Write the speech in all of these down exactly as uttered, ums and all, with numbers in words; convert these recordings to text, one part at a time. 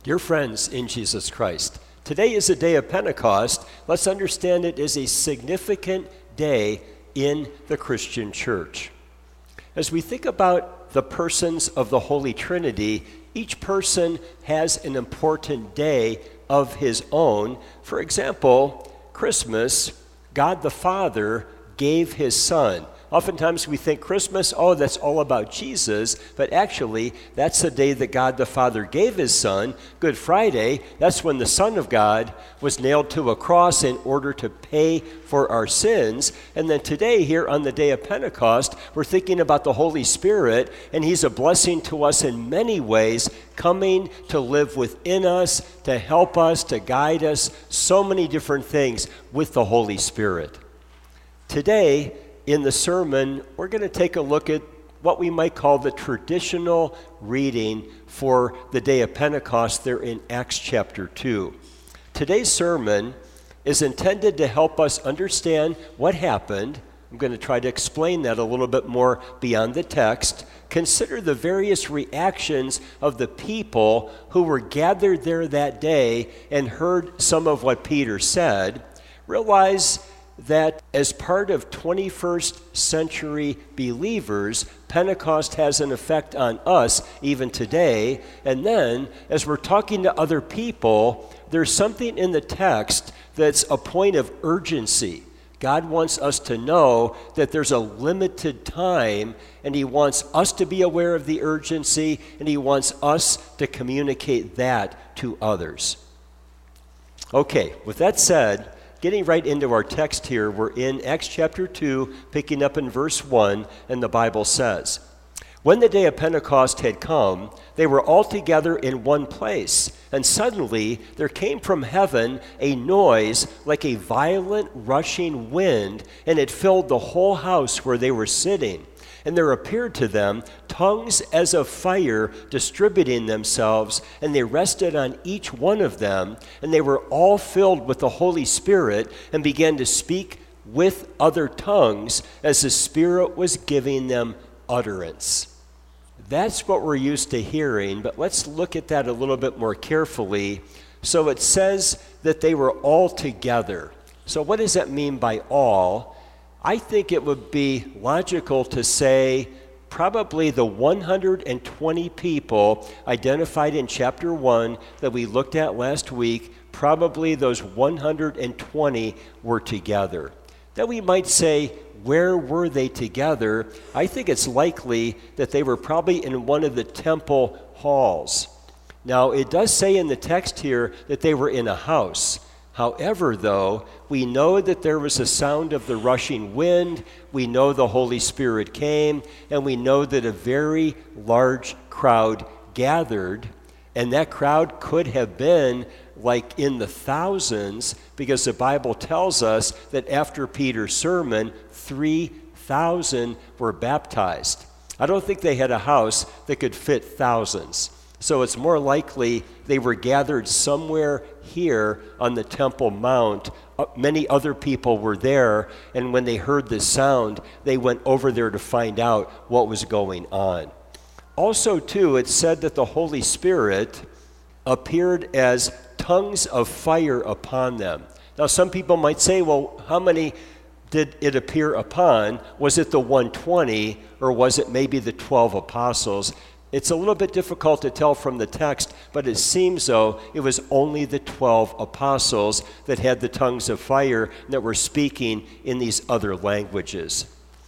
Dear friends in Jesus Christ, today is the day of Pentecost. Let's understand it as a significant day in the Christian church. As we think about the persons of the Holy Trinity, each person has an important day of his own. For example, Christmas, God the Father gave his Son. Oftentimes we think Christmas, oh, that's all about Jesus, but actually that's the day that God the Father gave his Son. Good Friday, that's when the Son of God was nailed to a cross in order to pay for our sins. And then today, here on the day of Pentecost, we're thinking about the Holy Spirit, and he's a blessing to us in many ways, coming to live within us, to help us, to guide us, so many different things with the Holy Spirit. Today, in the sermon, we're going to take a look at what we might call the traditional reading for the day of Pentecost there in Acts chapter two. Today's sermon is intended to help us understand what happened. I'm going to try to explain that a little bit more beyond the text. Consider the various reactions of the people who were gathered there that day and heard some of what Peter said. Realize that as part of twenty-first century believers, Pentecost has an effect on us even today. And then, as we're talking to other people, there's something in the text that's a point of urgency. God wants us to know that there's a limited time, and he wants us to be aware of the urgency, and he wants us to communicate that to others. Okay, with that said, getting right into our text here, we're in Acts chapter two, picking up in verse one, and the Bible says, "When the day of Pentecost had come, they were all together in one place, and suddenly there came from heaven a noise like a violent rushing wind, and it filled the whole house where they were sitting. And there appeared to them tongues as of fire distributing themselves, and they rested on each one of them, and they were all filled with the Holy Spirit and began to speak with other tongues as the Spirit was giving them utterance." That's what we're used to hearing, but let's look at that a little bit more carefully. So it says that they were all together. So what does that mean by all? I think it would be logical to say probably the one hundred twenty people identified in chapter one that we looked at last week, probably those one hundred twenty were together. Then we might say, where were they together? I think it's likely that they were probably in one of the temple halls. Now, it does say in the text here that they were in a house. However, though, we know that there was a sound of the rushing wind, we know the Holy Spirit came, and we know that a very large crowd gathered, and that crowd could have been like in the thousands, because the Bible tells us that after Peter's sermon, three thousand were baptized. I don't think they had a house that could fit thousands. So it's more likely they were gathered somewhere here on the Temple Mount. Uh, many other people were there, and when they heard this sound, they went over there to find out what was going on. Also, too, it said that the Holy Spirit appeared as tongues of fire upon them. Now, some people might say, well, how many did it appear upon? Was it the one hundred twenty, or was it maybe the twelve apostles? It's a little bit difficult to tell from the text, but it seems though it was only the twelve apostles that had the tongues of fire that were speaking in these other languages.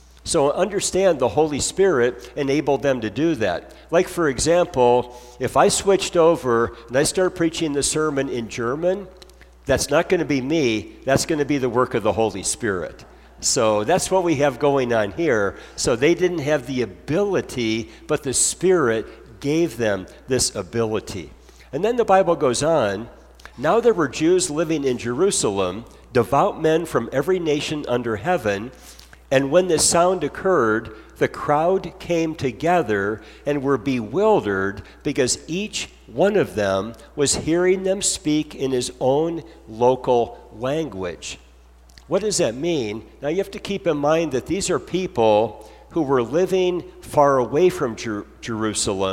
So understand the Holy Spirit enabled them to do that. Like, for example, if I switched over and I start preaching the sermon in German, that's not going to be me, that's going to be the work of the Holy Spirit. So that's what we have going on here. So they didn't have the ability, but the Spirit gave them this ability. And then the Bible goes on, "Now there were Jews living in Jerusalem, devout men from every nation under heaven, and when this sound occurred, the crowd came together and were bewildered because each one of them was hearing them speak in his own local language." What does that mean? Now you have to keep in mind that these are people who were living far away from Jer- Jerusalem,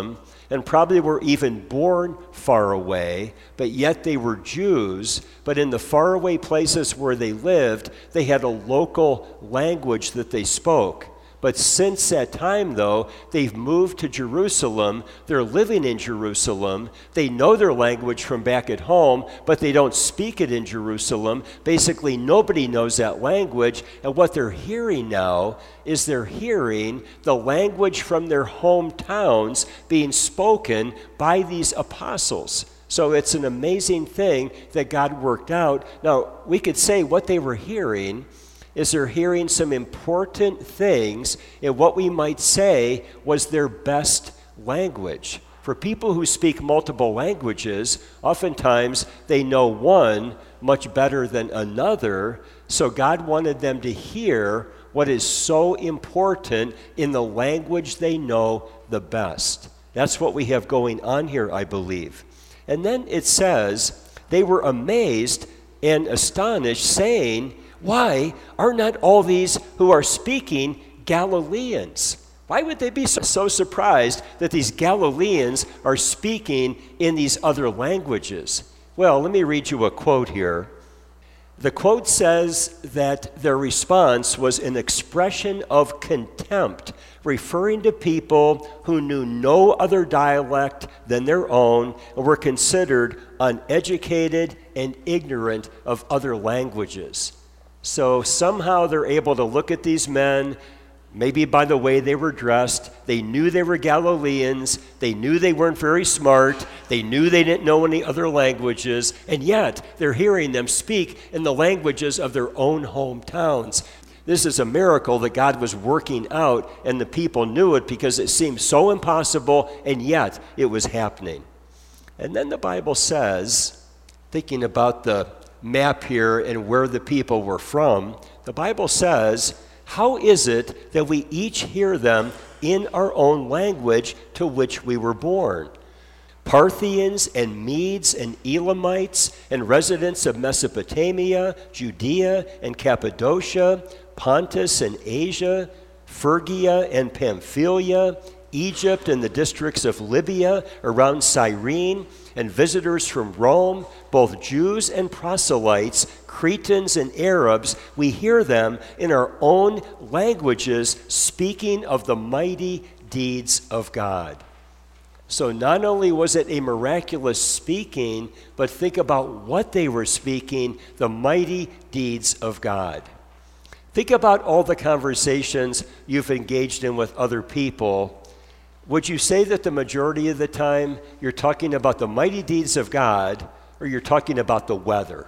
and probably were even born far away, but yet they were Jews. But in the faraway places where they lived, they had a local language that they spoke. But since that time, though, they've moved to Jerusalem. They're living in Jerusalem. They know their language from back at home, but they don't speak it in Jerusalem. Basically, nobody knows that language. And what they're hearing now is they're hearing the language from their hometowns being spoken by these apostles. So it's an amazing thing that God worked out. Now, we could say what they were hearing is they're hearing some important things in what we might say was their best language. For people who speak multiple languages, oftentimes they know one much better than another, so God wanted them to hear what is so important in the language they know the best. That's what we have going on here, I believe. And then it says, they were amazed and astonished, saying, "Why are not all these who are speaking Galileans?" Why would they be so, so surprised that these Galileans are speaking in these other languages? Well, let me read you a quote here. The quote says that their response was an expression of contempt, referring to people who knew no other dialect than their own and were considered uneducated and ignorant of other languages. So somehow they're able to look at these men, maybe by the way they were dressed. They knew they were Galileans. They knew they weren't very smart. They knew they didn't know any other languages. And yet they're hearing them speak in the languages of their own hometowns. This is a miracle that God was working out, and the people knew it because it seemed so impossible, and yet it was happening. And then the Bible says, thinking about the map here and where the people were from, the Bible says, how is it that we each hear them in our own language to which we were born? Parthians and Medes and Elamites and residents of Mesopotamia, Judea and Cappadocia, Pontus and Asia, Phrygia and Pamphylia, Egypt and the districts of Libya around Cyrene, and visitors from Rome, both Jews and proselytes, Cretans and Arabs, we hear them in our own languages speaking of the mighty deeds of God. So not only was it a miraculous speaking, but think about what they were speaking, the mighty deeds of God. Think about all the conversations you've engaged in with other people. Would you say that the majority of the time you're talking about the mighty deeds of God, or you're talking about the weather?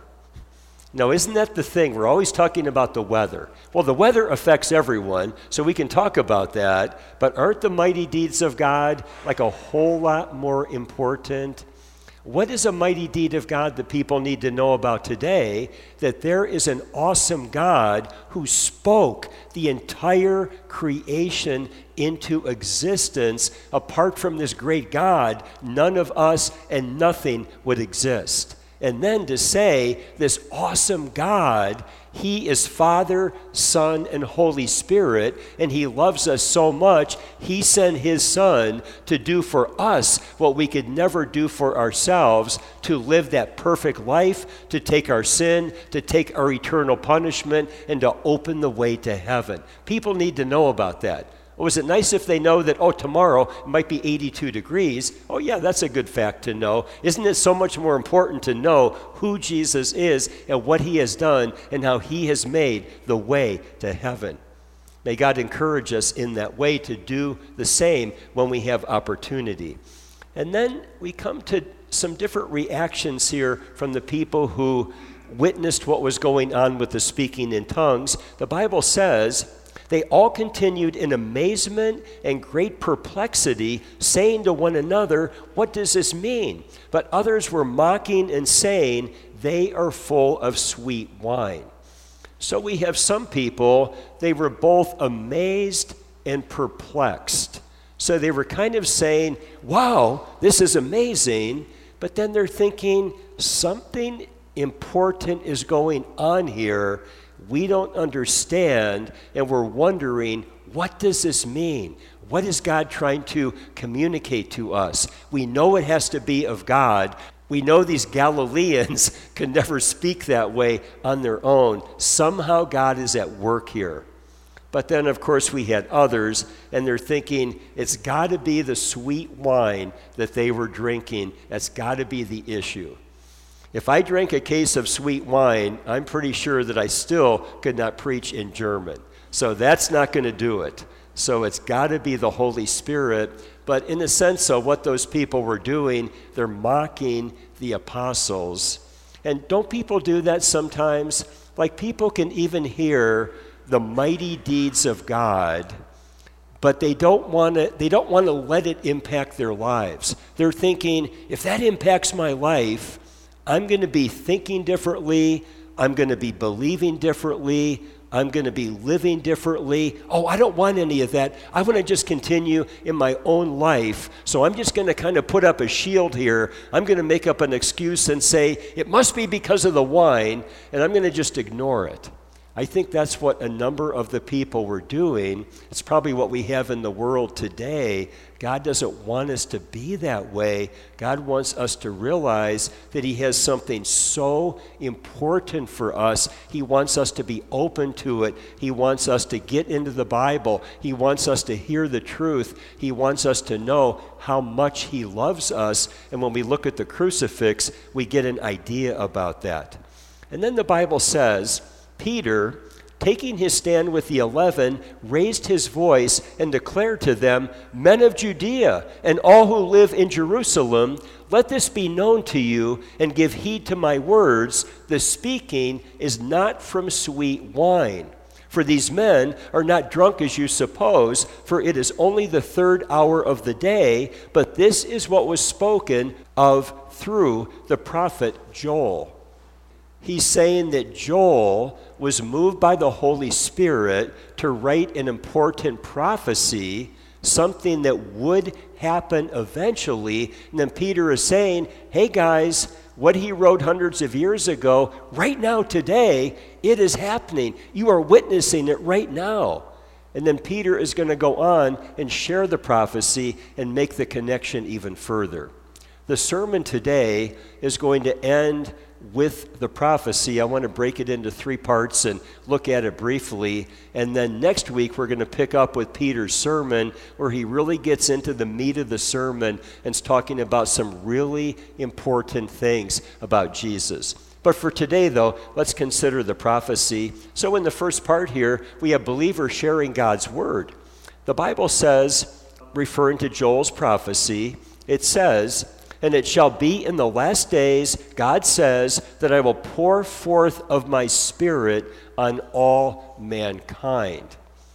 No, isn't that the thing? We're always talking about the weather. Well, the weather affects everyone, so we can talk about that, but aren't the mighty deeds of God like a whole lot more important? What is a mighty deed of God that people need to know about today? That there is an awesome God who spoke the entire creation into existence. Apart from this great God, none of us and nothing would exist. And then to say this awesome God, he is Father, Son, and Holy Spirit, and he loves us so much, he sent his Son to do for us what we could never do for ourselves, to live that perfect life, to take our sin, to take our eternal punishment, and to open the way to heaven. People need to know about that. Or is it nice if they know that, oh, tomorrow it might be eighty-two degrees? Oh, yeah, that's a good fact to know. Isn't it so much more important to know who Jesus is and what he has done and how he has made the way to heaven? May God encourage us in that way to do the same when we have opportunity. And then we come to some different reactions here from the people who witnessed what was going on with the speaking in tongues. The Bible says, they all continued in amazement and great perplexity, saying to one another, "What does this mean?" But others were mocking and saying, "They are full of sweet wine." So we have some people, they were both amazed and perplexed. So they were kind of saying, "Wow, this is amazing," but then they're thinking, something important is going on here. We don't understand, and we're wondering, what does this mean? What is God trying to communicate to us? We know it has to be of God. We know these Galileans can never speak that way on their own. Somehow God is at work here. But then, of course, we had others, and they're thinking, it's got to be the sweet wine that they were drinking. That's got to be the issue. If I drank a case of sweet wine, I'm pretty sure that I still could not preach in German. So that's not going to do it. So it's got to be the Holy Spirit. But in a sense of what those people were doing, they're mocking the apostles. And don't people do that sometimes? Like, people can even hear the mighty deeds of God, but they don't want to they don't want to let it impact their lives. They're thinking, if that impacts my life, I'm going to be thinking differently, I'm going to be believing differently, I'm going to be living differently. Oh, I don't want any of that. I want to just continue in my own life. So I'm just going to kind of put up a shield here. I'm going to make up an excuse and say, it must be because of the wine, and I'm going to just ignore it. I think that's what a number of the people were doing. It's probably what we have in the world today. God doesn't want us to be that way. God wants us to realize that He has something so important for us. He wants us to be open to it. He wants us to get into the Bible. He wants us to hear the truth. He wants us to know how much He loves us. And when we look at the crucifix, we get an idea about that. And then the Bible says, Peter, taking his stand with the eleven, raised his voice and declared to them, Men of Judea and all who live in Jerusalem, let this be known to you, and give heed to my words. The speaking is not from sweet wine. For these men are not drunk as you suppose, for it is only the third hour of the day, but this is what was spoken of through the prophet Joel. He's saying that Joel was moved by the Holy Spirit to write an important prophecy, something that would happen eventually. And then Peter is saying, hey guys, what he wrote hundreds of years ago, right now today, it is happening. You are witnessing it right now. And then Peter is going to go on and share the prophecy and make the connection even further. The sermon today is going to end with the prophecy. I want to break it into three parts and look at it briefly. And then next week, we're going to pick up with Peter's sermon, where he really gets into the meat of the sermon and is talking about some really important things about Jesus. But for today, though, let's consider the prophecy. So in the first part here, we have believers sharing God's word. The Bible says, referring to Joel's prophecy, it says, and it shall be in the last days, God says, that I will pour forth of my Spirit on all mankind.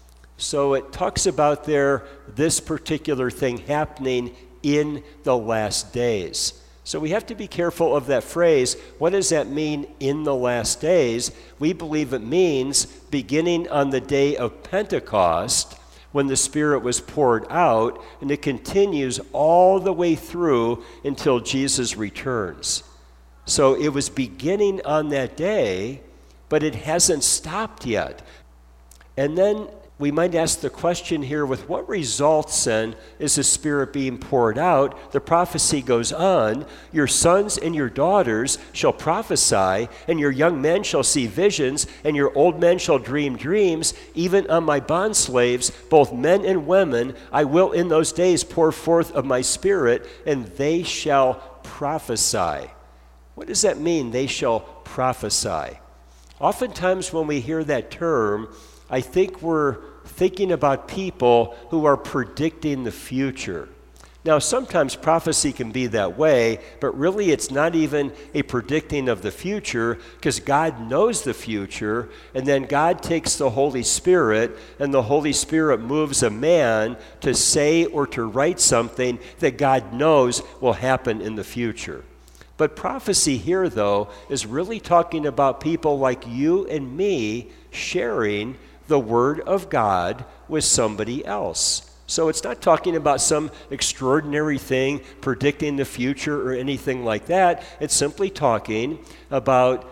So it talks about there this particular thing happening in the last days. So we have to be careful of that phrase. What does that mean, in the last days? We believe it means beginning on the day of Pentecost, when the Spirit was poured out, and it continues all the way through until Jesus returns. So it was beginning on that day, but it hasn't stopped yet. And then we might ask the question here, with what results then is the Spirit being poured out? The prophecy goes on, your sons and your daughters shall prophesy, and your young men shall see visions, and your old men shall dream dreams. Even on my bondslaves, both men and women, I will in those days pour forth of my Spirit, and they shall prophesy. What does that mean, they shall prophesy? Oftentimes when we hear that term, I think we're thinking about people who are predicting the future. Now, sometimes prophecy can be that way, but really it's not even a predicting of the future, because God knows the future, and then God takes the Holy Spirit, and the Holy Spirit moves a man to say or to write something that God knows will happen in the future. But prophecy here, though, is really talking about people like you and me sharing the Word of God with somebody else. So it's not talking about some extraordinary thing, predicting the future or anything like that. It's simply talking about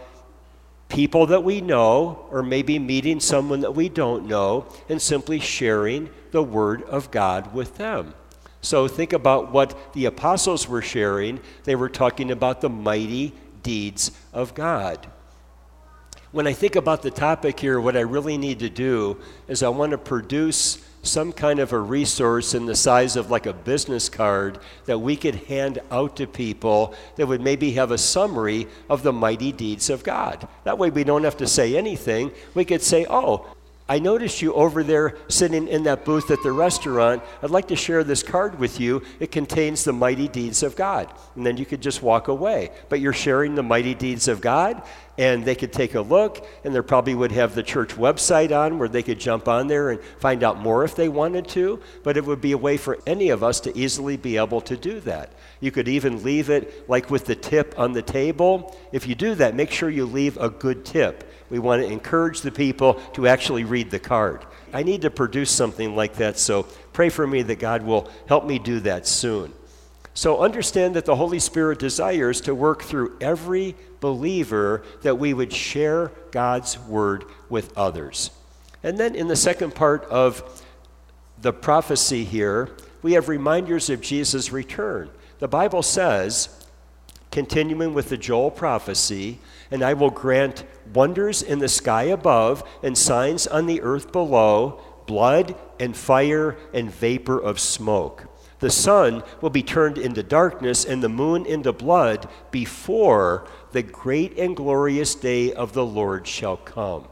people that we know, or maybe meeting someone that we don't know, and simply sharing the Word of God with them. So think about what the apostles were sharing. They were talking about the mighty deeds of God. When I think about the topic here, what I really need to do is I want to produce some kind of a resource in the size of like a business card that we could hand out to people that would maybe have a summary of the mighty deeds of God. That way we don't have to say anything. We could say, oh, I noticed you over there sitting in that booth at the restaurant. I'd like to share this card with you. It contains the mighty deeds of God. And then you could just walk away. But you're sharing the mighty deeds of God, and they could take a look, and they probably would have the church website on where they could jump on there and find out more if they wanted to. But it would be a way for any of us to easily be able to do that. You could even leave it like with the tip on the table. If you do that, make sure you leave a good tip. We want to encourage the people to actually read the card. I need to produce something like that, so pray for me that God will help me do that soon. So understand that the Holy Spirit desires to work through every believer that we would share God's word with others. And then in the second part of the prophecy here, we have reminders of Jesus' return. The Bible says, continuing with the Joel prophecy, and I will grant wonders in the sky above and signs on the earth below, blood and fire and vapor of smoke. The sun will be turned into darkness and the moon into blood before the great and glorious day of the Lord shall come.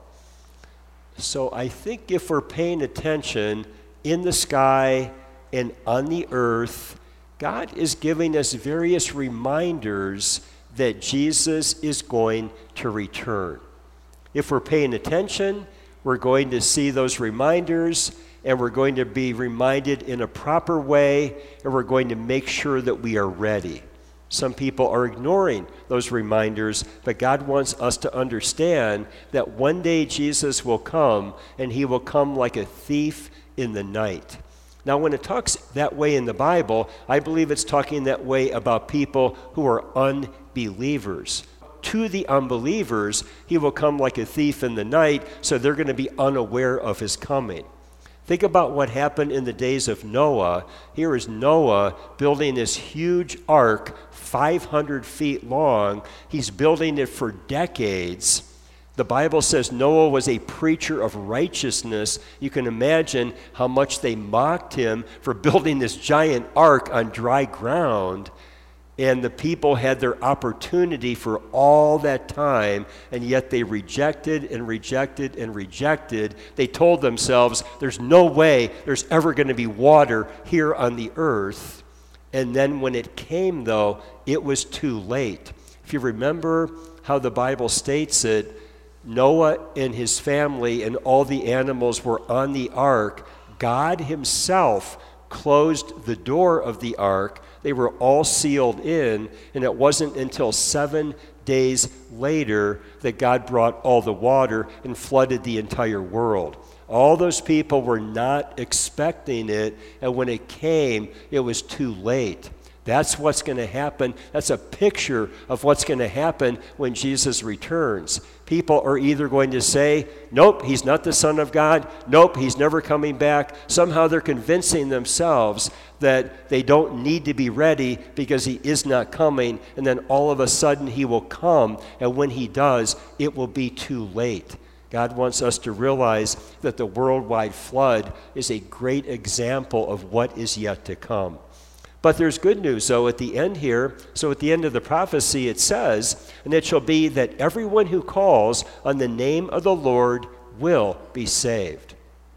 So I think if we're paying attention in the sky and on the earth, God is giving us various reminders that Jesus is going to return. If we're paying attention, we're going to see those reminders, and we're going to be reminded in a proper way, and we're going to make sure that we are ready. Some people are ignoring those reminders, but God wants us to understand that one day Jesus will come, and he will come like a thief in the night. Now, when it talks that way in the Bible, I believe it's talking that way about people who are unbelievers. To the unbelievers, he will come like a thief in the night, so they're going to be unaware of his coming. Think about what happened in the days of Noah. Here is Noah building this huge ark, five hundred feet long. He's building it for decades. The Bible says Noah was a preacher of righteousness. You can imagine how much they mocked him for building this giant ark on dry ground. And the people had their opportunity for all that time, and yet they rejected and rejected and rejected. They told themselves, there's no way there's ever going to be water here on the earth. And then when it came, though, it was too late. If you remember how the Bible states it, Noah and his family and all the animals were on the ark. God himself closed the door of the ark. They were all sealed in, and it wasn't until seven days later that God brought all the water and flooded the entire world. All those people were not expecting it, and when it came, it was too late. That's what's going to happen. That's a picture of what's going to happen when Jesus returns. People are either going to say, nope, he's not the Son of God. Nope, he's never coming back. Somehow they're convincing themselves that they don't need to be ready because he is not coming. And then all of a sudden he will come. And when he does, it will be too late. God wants us to realize that the worldwide flood is a great example of what is yet to come. But there's good news, though, at the end here. So at the end of the prophecy, it says, and it shall be that everyone who calls on the name of the Lord will be saved.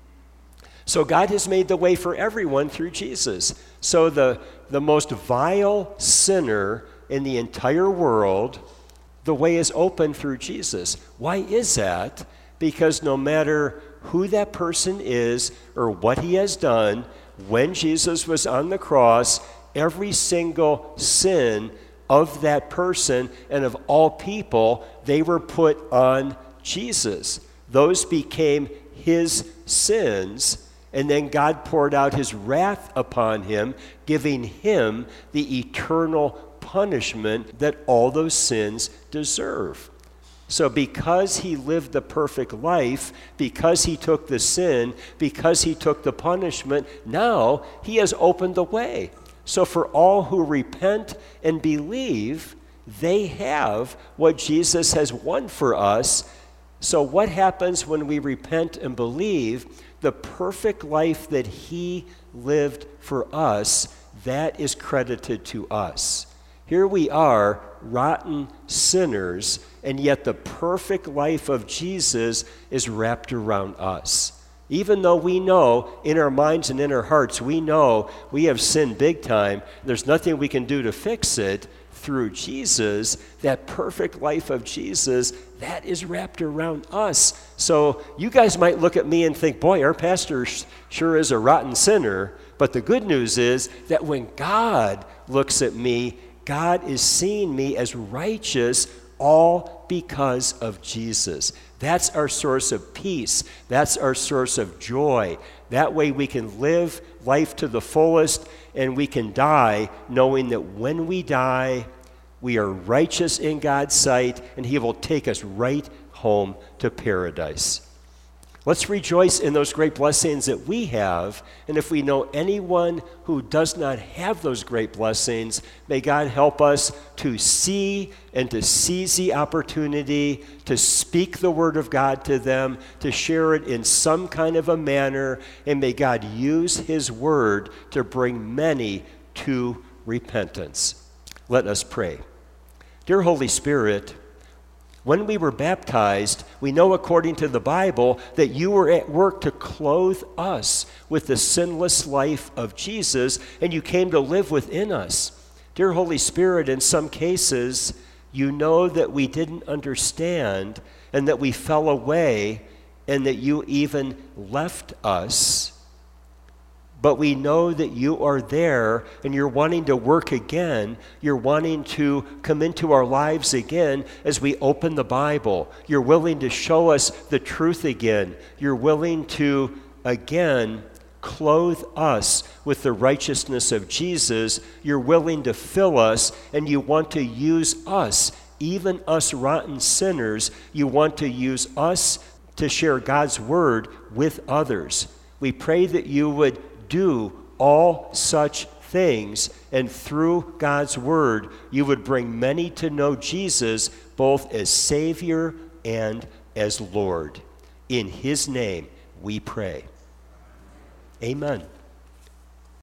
So God has made the way for everyone through Jesus. So the, the most vile sinner in the entire world, the way is open through Jesus. Why is that? Because no matter who that person is or what he has done, when Jesus was on the cross, every single sin of that person and of all people, they were put on Jesus. Those became his sins, and then God poured out his wrath upon him, giving him the eternal punishment that all those sins deserve. So because he lived the perfect life, because he took the sin, because he took the punishment, now he has opened the way. So for all who repent and believe, they have what Jesus has won for us. So what happens when we repent and believe? The perfect life that he lived for us, that is credited to us. Here we are, rotten sinners, and yet the perfect life of Jesus is wrapped around us. Even though we know in our minds and in our hearts, we know we have sinned big time, there's nothing we can do to fix it. Through Jesus, that perfect life of Jesus, that is wrapped around us. So you guys might look at me and think, boy, our pastor sure is a rotten sinner. But the good news is that when God looks at me, God is seeing me as righteous, all because of Jesus. That's our source of peace. That's our source of joy. That way we can live life to the fullest, and we can die knowing that when we die, we are righteous in God's sight, and he will take us right home to paradise. Let's rejoice in those great blessings that we have, and if we know anyone who does not have those great blessings, may God help us to see and to seize the opportunity to speak the word of God to them, to share it in some kind of a manner, and may God use his word to bring many to repentance. Let us pray. Dear Holy Spirit, when we were baptized, we know according to the Bible that you were at work to clothe us with the sinless life of Jesus, and you came to live within us. Dear Holy Spirit, in some cases, you know that we didn't understand and that we fell away and that you even left us. But we know that you are there and you're wanting to work again. You're wanting to come into our lives again as we open the Bible. You're willing to show us the truth again. You're willing to, again, clothe us with the righteousness of Jesus. You're willing to fill us, and you want to use us, even us rotten sinners. You want to use us to share God's word with others. We pray that you would do all such things, and through God's word, you would bring many to know Jesus both as Savior and as Lord. In his name we pray. Amen.